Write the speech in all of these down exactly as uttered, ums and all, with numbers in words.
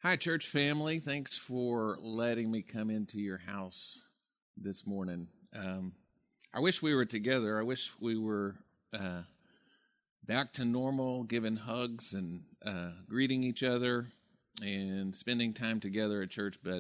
Hi, church family. Thanks for letting me come into your house this morning. Um, I wish we were together. I wish we were uh, back to normal, giving hugs and uh, greeting each other and spending time together at church. But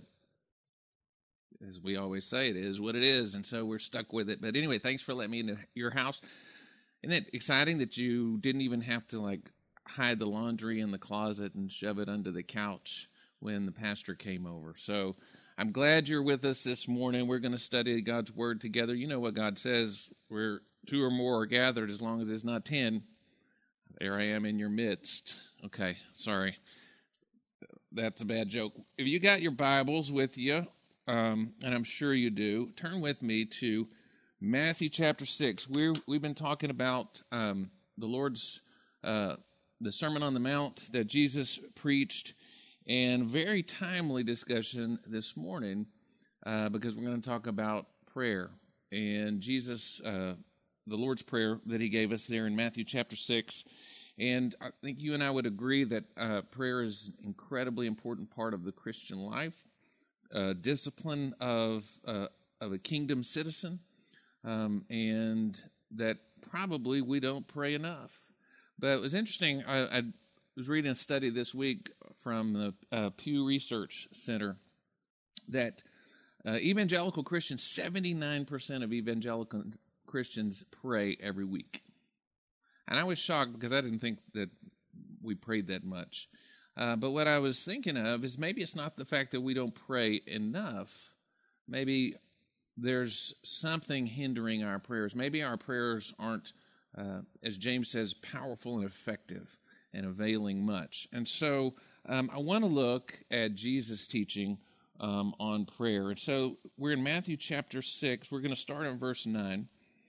as we always say, it is what it is, and so we're stuck with it. But anyway, thanks for letting me into your house. Isn't it exciting that you didn't even have to like hide the laundry in the closet and shove it under the couch when the pastor came over? So I'm glad you're with us this morning. We're going to study God's Word together. You know what God says, where two or more are gathered, as long as it's not ten, there I am in your midst. Okay, sorry. That's a bad joke. If you got your Bibles with you, um, and I'm sure you do, turn with me to Matthew chapter six. We're, we've been talking about um, the Lord's, uh, the Sermon on the Mount that Jesus preached, and very timely discussion this morning uh, because we're going to talk about prayer. And Jesus, uh, the Lord's Prayer that he gave us there in Matthew chapter six. And I think you and I would agree that uh, prayer is an incredibly important part of the Christian life, uh, discipline of, uh, of a kingdom citizen, um, and that probably we don't pray enough. But it was interesting, I, I was reading a study this week from the uh, Pew Research Center that uh, evangelical Christians, seventy-nine percent of evangelical Christians pray every week. And I was shocked because I didn't think that we prayed that much. Uh, but what I was thinking of is maybe it's not the fact that we don't pray enough. Maybe there's something hindering our prayers. Maybe our prayers aren't, uh, as James says, powerful and effective and availing much. And so um, I want to look at Jesus' teaching um, on prayer. And so we're in Matthew chapter six. We're going to start in verse nine.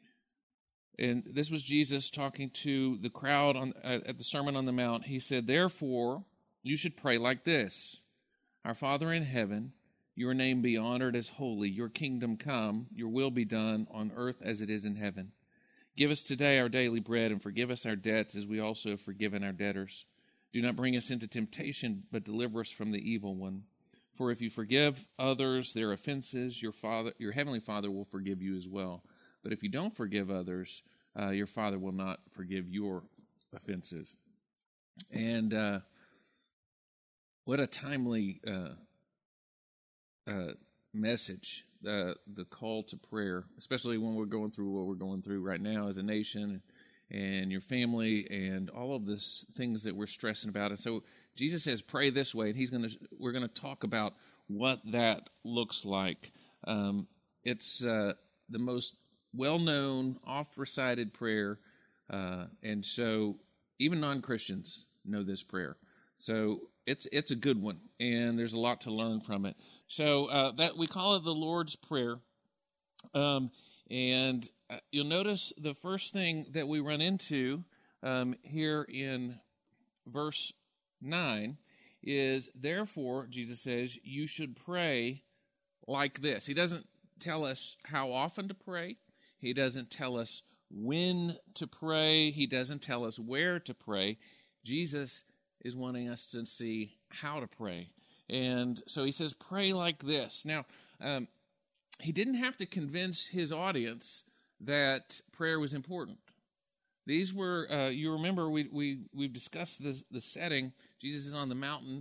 And this was Jesus talking to the crowd on, uh, at the Sermon on the Mount. He said, "Therefore, you should pray like this. Our Father in heaven, your name be honored as holy. Your kingdom come. Your will be done on earth as it is in heaven. Give us today our daily bread, and forgive us our debts as we also have forgiven our debtors. Do not bring us into temptation, but deliver us from the evil one. For if you forgive others their offenses, your Father, your heavenly Father will forgive you as well. But if you don't forgive others, uh, your Father will not forgive your offenses." And uh, what a timely uh, uh, message. Uh, the call to prayer, especially when we're going through what we're going through right now as a nation and your family and all of this things that we're stressing about. And so Jesus says, pray this way, and he's going to, we're going to talk about what that looks like. Um, it's uh, the most well-known, oft-recited prayer, uh, and so even non-Christians know this prayer. So it's it's a good one, and there's a lot to learn from it. So uh, that we call it the Lord's Prayer, um, and uh, you'll notice the first thing that we run into um, here in verse nine is, therefore, Jesus says, you should pray like this. He doesn't tell us how often to pray. He doesn't tell us when to pray. He doesn't tell us where to pray. Jesus is wanting us to see how to pray. And so he says, pray like this. Now, um, he didn't have to convince his audience that prayer was important. These were, uh, you remember, we, we, we've discussed this, the setting. Jesus is on the mountain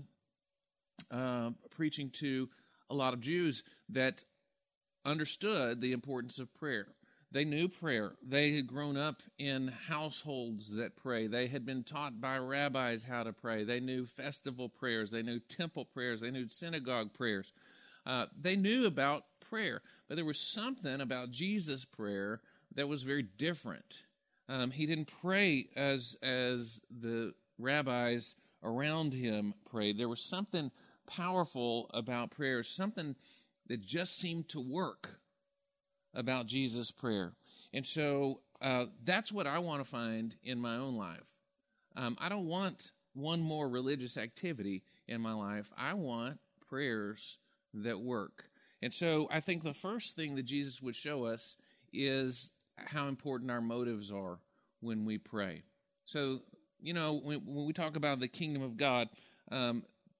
uh, preaching to a lot of Jews that understood the importance of prayer. They knew prayer. They had grown up in households that pray. They had been taught by rabbis how to pray. They knew festival prayers. They knew temple prayers. They knew synagogue prayers. Uh, they knew about prayer. But there was something about Jesus' prayer that was very different. Um, he didn't pray as, as the rabbis around him prayed. There was something powerful about prayer, something that just seemed to work about Jesus' prayer. And so uh, that's what I want to find in my own life. Um, I don't want one more religious activity in my life. I want prayers that work. And so I think the first thing that Jesus would show us is how important our motives are when we pray. So, you know, when, when we talk about the kingdom of God, um,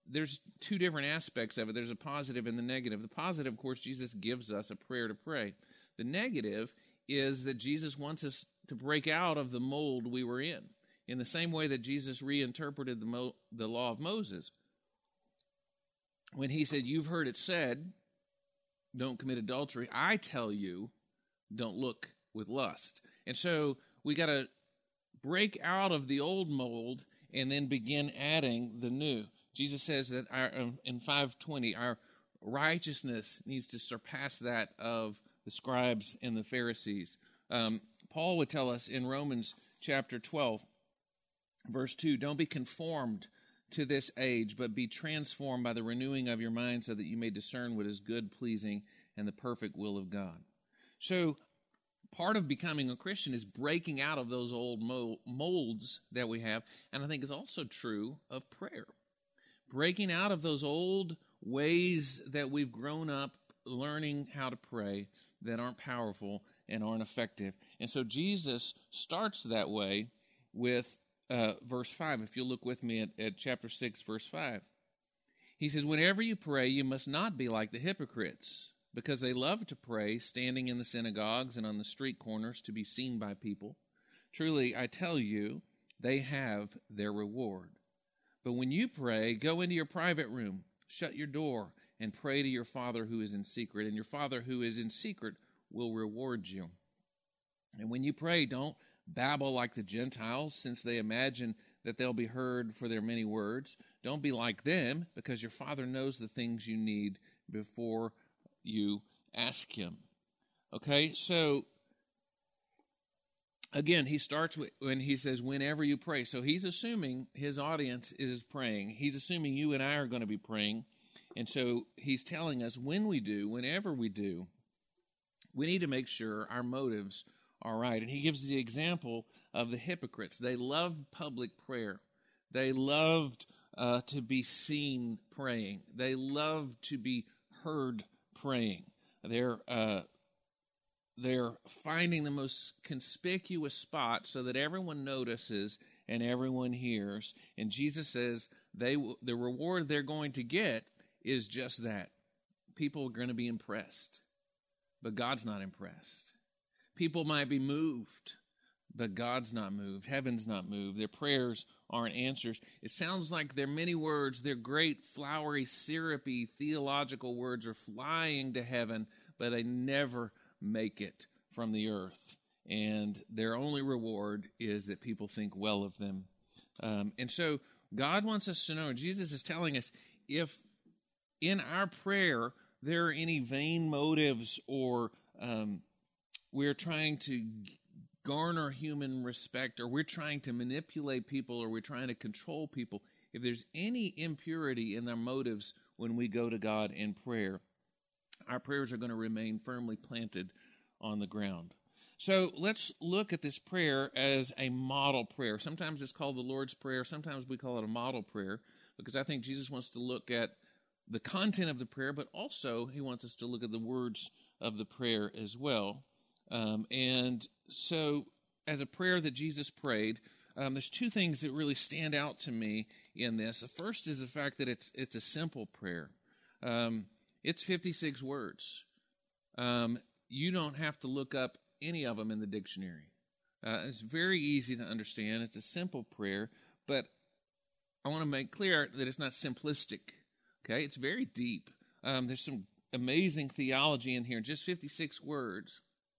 there's two different aspects of it. There's a positive and the negative. The positive, of course, Jesus gives us a prayer to pray. The negative is that Jesus wants us to break out of the mold we were in, in the same way that Jesus reinterpreted the, Mo- the law of Moses. When he said, you've heard it said, don't commit adultery, I tell you, don't look with lust. And so we got to break out of the old mold and then begin adding the new. Jesus says that our, um, in five twenty, our righteousness needs to surpass that of the scribes and the Pharisees. Um, Paul would tell us in Romans chapter twelve, verse two, don't be conformed to this age, but be transformed by the renewing of your mind so that you may discern what is good, pleasing, and the perfect will of God. So part of becoming a Christian is breaking out of those old molds that we have, and I think it's also true of prayer. Breaking out of those old ways that we've grown up learning how to pray that aren't powerful and aren't effective. And so Jesus starts that way with uh, verse five. If you look with me at, at chapter six, verse five. He says, whenever you pray, you must not be like the hypocrites, because they love to pray standing in the synagogues and on the street corners to be seen by people. Truly, I tell you, they have their reward. But when you pray, go into your private room, shut your door, and pray to your Father who is in secret, and your Father who is in secret will reward you. And when you pray, don't babble like the Gentiles, since they imagine that they'll be heard for their many words. Don't be like them, because your Father knows the things you need before you ask him. Okay, so again, he starts with, when he says, whenever you pray. So he's assuming his audience is praying. He's assuming you and I are going to be praying. And so he's telling us when we do, whenever we do, we need to make sure our motives are right. And he gives the example of the hypocrites. They loved public prayer. They loved uh, to be seen praying. They loved to be heard praying. They're uh, they're finding the most conspicuous spot so that everyone notices and everyone hears. And Jesus says they the reward they're going to get is just that. People are going to be impressed, but God's not impressed. People might be moved, but God's not moved. Heaven's not moved. Their prayers aren't answers. It sounds like their many words, their great, flowery, syrupy, theological words are flying to heaven, but they never make it from the earth. And their only reward is that people think well of them. Um, and so God wants us to know, Jesus is telling us, if in our prayer there are any vain motives or um, we're trying to garner human respect, or we're trying to manipulate people, or we're trying to control people, if there's any impurity in our motives when we go to God in prayer, our prayers are going to remain firmly planted on the ground. So let's look at this prayer as a model prayer. Sometimes it's called the Lord's Prayer. Sometimes we call it a model prayer, because I think Jesus wants to look at the content of the prayer, but also he wants us to look at the words of the prayer as well. Um, and so as a prayer that Jesus prayed, um, there's two things that really stand out to me in this. The first is the fact that it's it's a simple prayer. Um, it's fifty-six words. Um, you don't have to look up any of them in the dictionary. Uh, it's very easy to understand. It's a simple prayer, but I want to make clear that it's not simplistic. Okay, it's very deep. Um, there's some amazing theology in here. Just fifty-six words.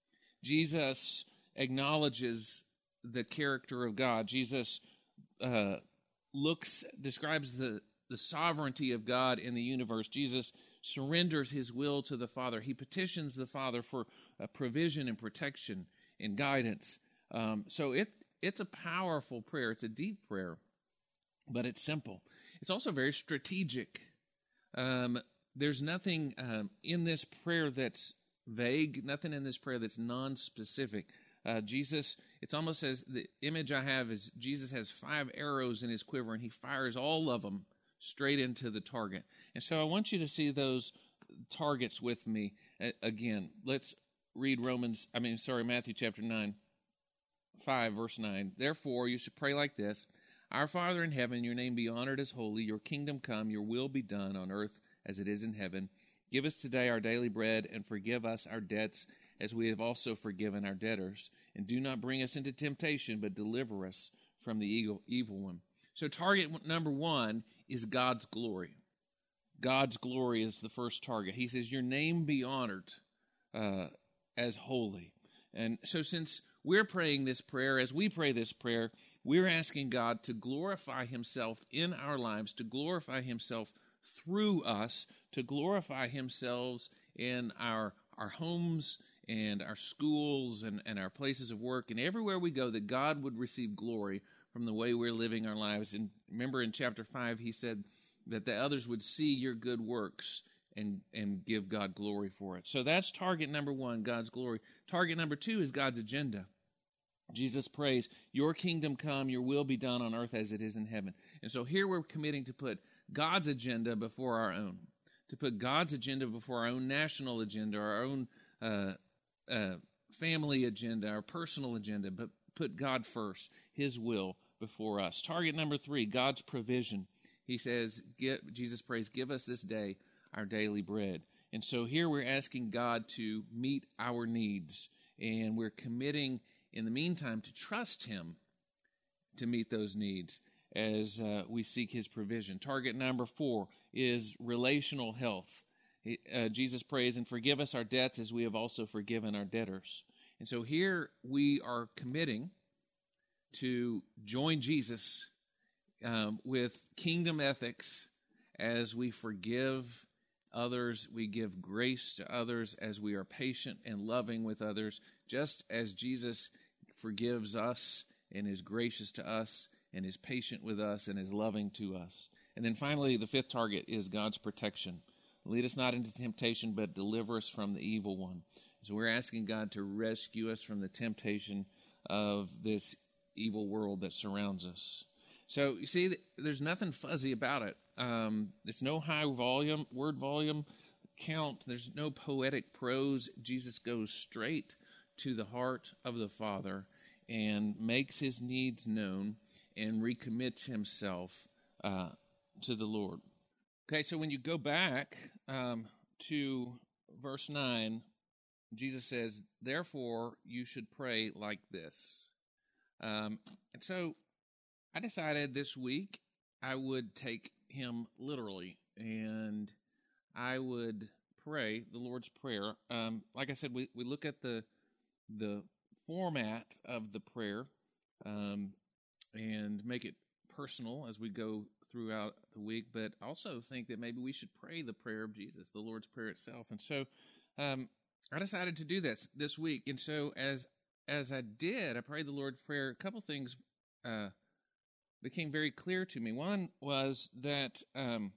Jesus acknowledges the character of God. Jesus uh, looks, describes the, the sovereignty of God in the universe. Jesus surrenders his will to the Father. He petitions the Father for uh, provision and protection and guidance. Um, so it it's a powerful prayer. It's a deep prayer, but it's simple. It's also very strategic. Um, there's nothing um, in this prayer that's vague, nothing in this prayer that's non-specific. Uh, Jesus, it's almost as the image I have is Jesus has five arrows in his quiver, and he fires all of them straight into the target. And so I want you to see those targets with me uh, again. Let's read Romans, I mean, sorry, Matthew chapter nine, five, verse nine. Therefore, you should pray like this: Our Father in heaven, your name be honored as holy. Your kingdom come, your will be done on earth as it is in heaven. Give us today our daily bread, and forgive us our debts as we have also forgiven our debtors. And do not bring us into temptation, but deliver us from the evil, evil one. So target number one is God's glory. God's glory is the first target. He says, your name be honored uh, as holy. And so since we're praying this prayer, as we pray this prayer, we're asking God to glorify himself in our lives, to glorify himself through us, to glorify himself in our, our homes and our schools and, and our places of work, and everywhere we go, that God would receive glory from the way we're living our lives. And remember in chapter five, he said that the others would see your good works and, and give God glory for it. So that's target number one, God's glory. Target number two is God's agenda. Jesus prays, your kingdom come, your will be done on earth as it is in heaven. And so here we're committing to put God's agenda before our own, to put God's agenda before our own national agenda, our own uh, uh, family agenda, our personal agenda, but put God first, his will before us. Target number three, God's provision. He says, get, Jesus prays, give us this day our daily bread. And so here we're asking God to meet our needs, and we're committing in the meantime to trust him to meet those needs as uh, we seek his provision. Target number four is relational health. He, uh, Jesus prays, and forgive us our debts as we have also forgiven our debtors. And so here we are committing to join Jesus um, with kingdom ethics as we forgive others, we give grace to others, as we are patient and loving with others, just as Jesus forgives us and is gracious to us and is patient with us and is loving to us. And then finally, the fifth target is God's protection. Lead us not into temptation, but deliver us from the evil one. So we're asking God to rescue us from the temptation of this evil world that surrounds us. So you see, there's nothing fuzzy about it. Um, it's no high volume, word volume count. There's no poetic prose. Jesus goes straight to the heart of the Father and makes his needs known and recommits himself uh, to the Lord. Okay, so when you go back um, to verse nine, Jesus says, therefore you should pray like this. Um, and so I decided this week I would take him literally, and I would pray the Lord's Prayer. Um, like I said, we, we look at the the format of the prayer um, and make it personal as we go throughout the week, but also think that maybe we should pray the prayer of Jesus, the Lord's Prayer itself. And so um, I decided to do this this week. And so as as I did, I prayed the Lord's Prayer, a couple things uh, became very clear to me. One was that um,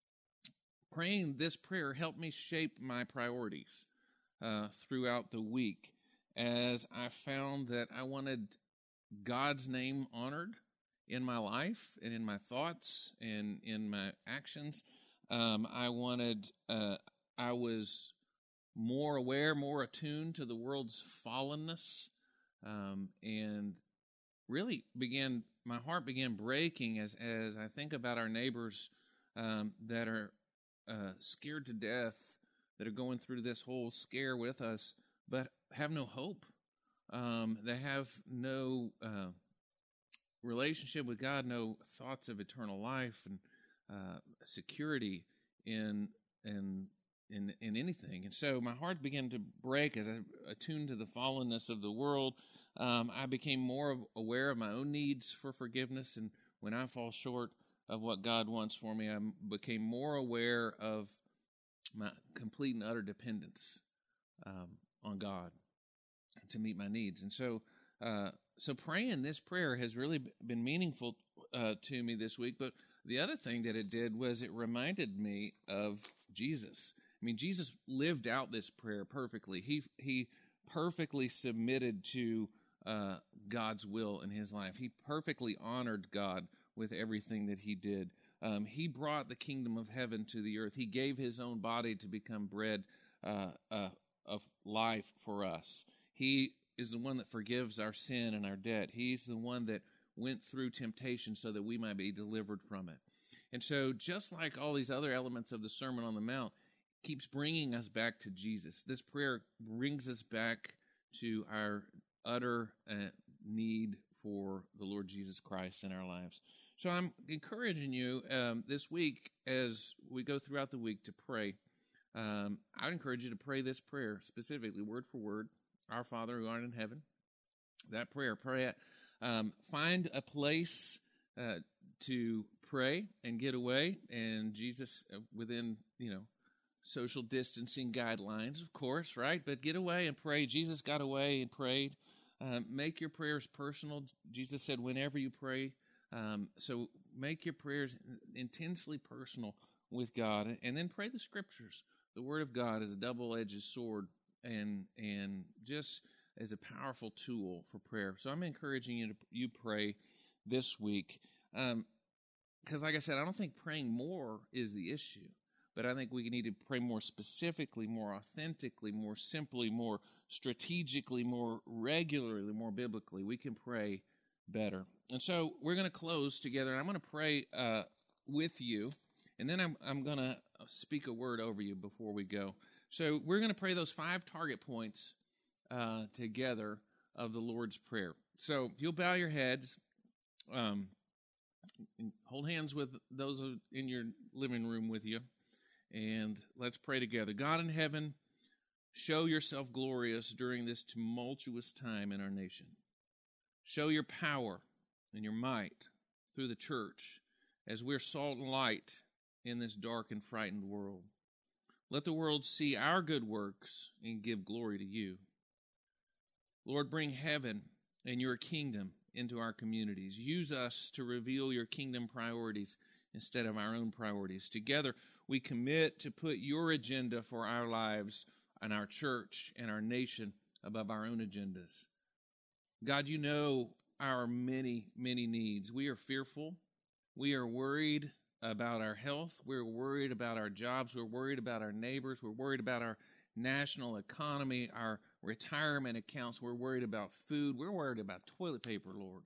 praying this prayer helped me shape my priorities uh, throughout the week, as I found that I wanted God's name honored in my life and in my thoughts and in my actions. Um, I wanted, uh, I was more aware, more attuned to the world's fallenness, um, and really began, my heart began breaking as, as I think about our neighbors um, that are uh, scared to death, that are going through this whole scare with us, but have no hope. Um, they have no uh, relationship with God, no thoughts of eternal life and uh, security in in in in anything. And so my heart began to break as I attuned to the fallenness of the world. Um, I became more aware of my own needs for forgiveness, and when I fall short of what God wants for me, I became more aware of my complete and utter dependence um, on God to meet my needs. And so uh, so praying this prayer has really been meaningful uh, to me this week. But the other thing that it did was it reminded me of Jesus. I mean, Jesus lived out this prayer perfectly. He he perfectly submitted to uh, God's will in his life. He perfectly honored God with everything that he did. Um, he brought the kingdom of heaven to the earth. He gave his own body to become bread uh, uh, of life for us. He is the one that forgives our sin and our debt. He's the one that went through temptation so that we might be delivered from it. And so just like all these other elements of the Sermon on the Mount, keeps bringing us back to Jesus. This prayer brings us back to our utter uh, need for the Lord Jesus Christ in our lives. So I'm encouraging you um, this week as we go throughout the week to pray. Um, I would encourage you to pray this prayer specifically, word for word. Our Father who art in heaven. That prayer, pray it. Um, find a place uh, to pray and get away. And Jesus, uh, within, you know, social distancing guidelines, of course, right? But get away and pray. Jesus got away and prayed. Um, make your prayers personal. Jesus said, whenever you pray. Um, so make your prayers intensely personal with God. And then pray the Scriptures. The Word of God is a double-edged sword and and just as a powerful tool for prayer. So I'm encouraging you to you pray this week. Um, because like I said, I don't think praying more is the issue. But I think we need to pray more specifically, more authentically, more simply, more strategically, more regularly, more biblically. We can pray better. And so we're going to close together, and I'm going to pray uh, with you, and then I'm, I'm going to speak a word over you before we go. So we're going to pray those five target points uh, together of the Lord's Prayer. So you'll bow your heads, um, hold hands with those in your living room with you, and let's pray together. God in heaven, show yourself glorious during this tumultuous time in our nation. Show your power and your might through the church as we're salt and light in this dark and frightened world. Let the world see our good works and give glory to you. Lord, bring heaven and your kingdom into our communities. Use us to reveal your kingdom priorities instead of our own priorities. Together, we commit to put your agenda for our lives and our church and our nation above our own agendas. God, you know our many, many needs. We are fearful. We are worried about our health. We're worried about our jobs. We're worried about our neighbors. We're worried about our national economy, our retirement accounts. We're worried about food. We're worried about toilet paper, Lord.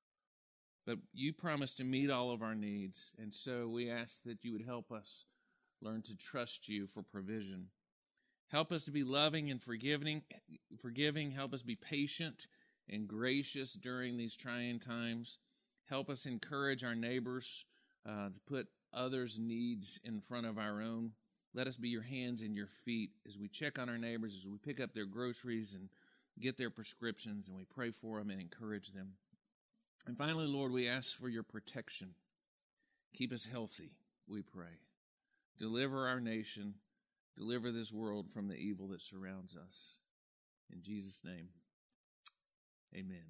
But you promised to meet all of our needs, and so we ask that you would help us learn to trust you for provision. Help us to be loving and forgiving. Forgiving. Help us be patient and gracious during these trying times. Help us encourage our neighbors uh, to put others' needs in front of our own. Let us be your hands and your feet as we check on our neighbors, as we pick up their groceries and get their prescriptions, and we pray for them and encourage them. And finally, Lord, we ask for your protection. Keep us healthy, we pray. Deliver our nation. Deliver this world from the evil that surrounds us. In Jesus' name, amen.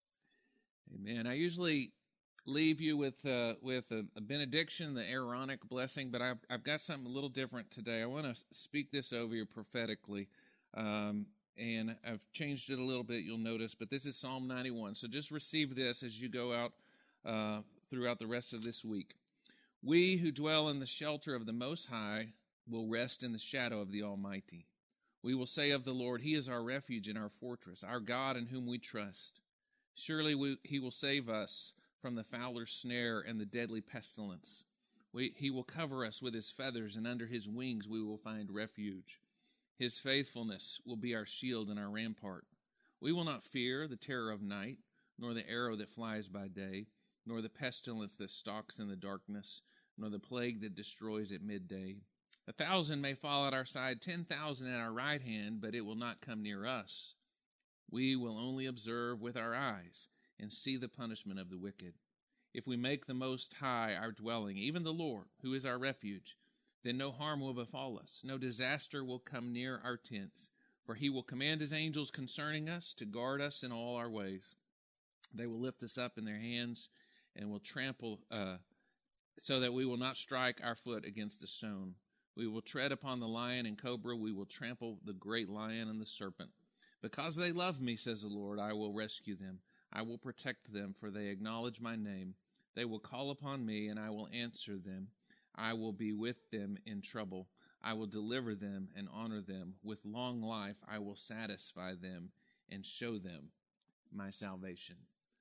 Amen. I usually leave you with uh, with a, a benediction, the Aaronic blessing, but I've, I've got something a little different today. I want to speak this over you prophetically, um, and I've changed it a little bit, you'll notice, but this is Psalm ninety-one. So just receive this as you go out uh, throughout the rest of this week. We who dwell in the shelter of the Most High will rest in the shadow of the Almighty. We will say of the Lord, He is our refuge and our fortress, our God in whom we trust. Surely we, He will save us from the fowler's snare and the deadly pestilence. We, he will cover us with His feathers, and under His wings we will find refuge. His faithfulness will be our shield and our rampart. We will not fear the terror of night, nor the arrow that flies by day, nor the pestilence that stalks in the darkness, nor the plague that destroys at midday. A thousand may fall at our side, ten thousand at our right hand, but it will not come near us. We will only observe with our eyes and see the punishment of the wicked. If we make the Most High our dwelling, even the Lord, who is our refuge, then no harm will befall us, no disaster will come near our tents, for He will command His angels concerning us to guard us in all our ways. They will lift us up in their hands and will trample, uh, so that we will not strike our foot against a stone. We will tread upon the lion and cobra. We will trample the great lion and the serpent. Because they love me, says the Lord, I will rescue them. I will protect them, for they acknowledge my name. They will call upon me, and I will answer them. I will be with them in trouble. I will deliver them and honor them. With long life I will satisfy them and show them my salvation.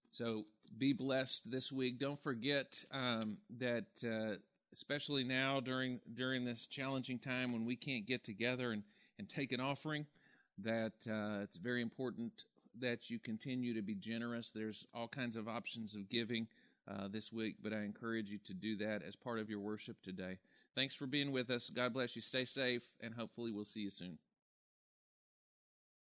So be blessed this week. Don't forget um, that, uh, especially now during during this challenging time when we can't get together and, and take an offering, that uh, it's very important that you continue to be generous. There's all kinds of options of giving uh, this week, but I encourage you to do that as part of your worship today. Thanks for being with us. God bless you. Stay safe, and hopefully we'll see you soon.